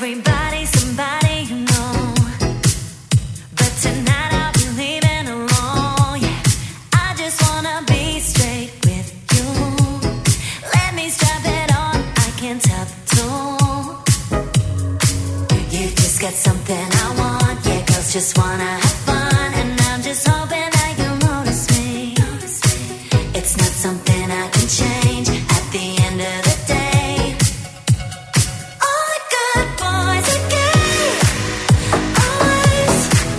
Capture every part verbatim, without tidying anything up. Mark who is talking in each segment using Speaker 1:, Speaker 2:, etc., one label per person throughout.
Speaker 1: Everybody, somebody you know. But tonight I'll be leaving alone. Yeah, I just wanna be straight with you. Let me strap it on, I can't tell the tune. You just got something I want. Yeah, girls just wanna have fun, and I'm just hoping that you notice me. It's not something I can change at the end of the day. All the good boys are gay. Always.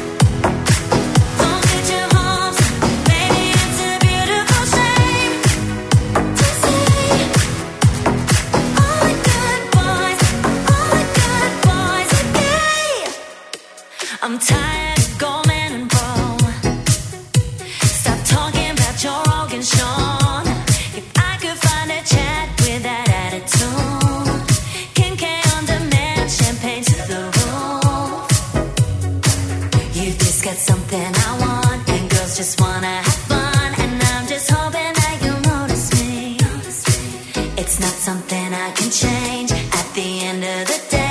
Speaker 1: Don't get your hopes up. Baby, it's a beautiful shame to say. All the good boys, all the good boys are gay. I'm tired of Goldman and Bro. Stop talking about your Rogan Sean. If I could find a chat with that attitude, Kim K on demand, champagne to the roof. You just got something I want, and girls just wanna have fun, and I'm just hoping that you notice me. It's not something I can change at the end of the day.